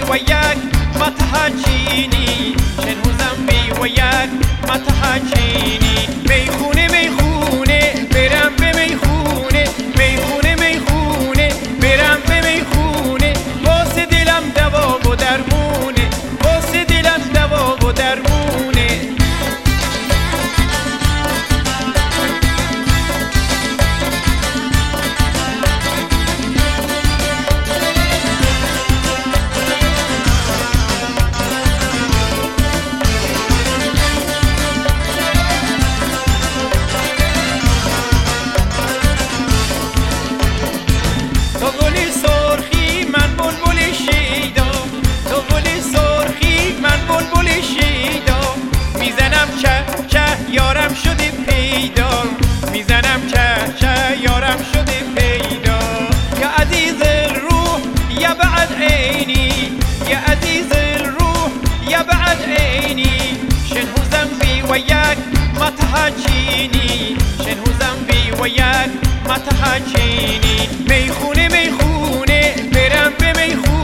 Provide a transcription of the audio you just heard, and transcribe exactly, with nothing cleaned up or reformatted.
وياك ما تحاجيني شنو ذنبي وياك ما تحاجيني ميخونه ميخونه برم بميخونه ميخونه ميخونه برم بميخونه واسه دلم دوا و درمونه واسه دلم دوا و درمونه یارم شده پیدا میزنم چه چه یارم شده پیدا یا عزیز الروح یا بعد عینی یا عزیز الروح یا بعد عینی شنو ذنبی وياك ما تحاجيني شنو ذنبي وياك ما تحاجيني میخونه میخونه برم به میخونه